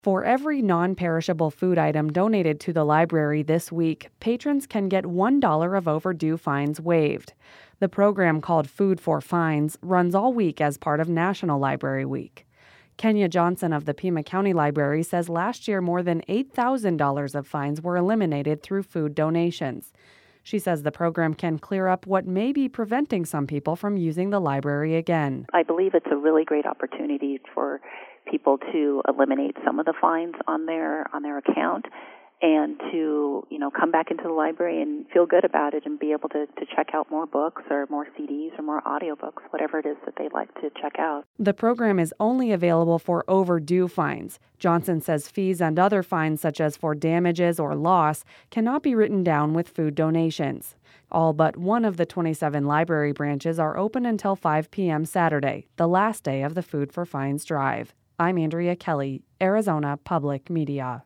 For every non-perishable food item donated to the library this week, patrons can get $1 of overdue fines waived. The program, called Food for Fines, runs all week as part of National Library Week. Kenya Johnson of the Pima County Library says last year more than $8,000 of fines were eliminated through food donations. She says the program can clear up what may be preventing some people from using the library again. I believe it's a really great opportunity for people to eliminate some of the fines on their account and to, come back into the library and feel good about it and be able to check out more books or more CDs or more audiobooks, whatever it is that they'd like to check out. The program is only available for overdue fines. Johnson says fees and other fines, such as for damages or loss, cannot be written down with food donations. All but one of the 27 library branches are open until 5 p.m. Saturday, the last day of the Food for Fines drive. I'm Andrea Kelly, Arizona Public Media.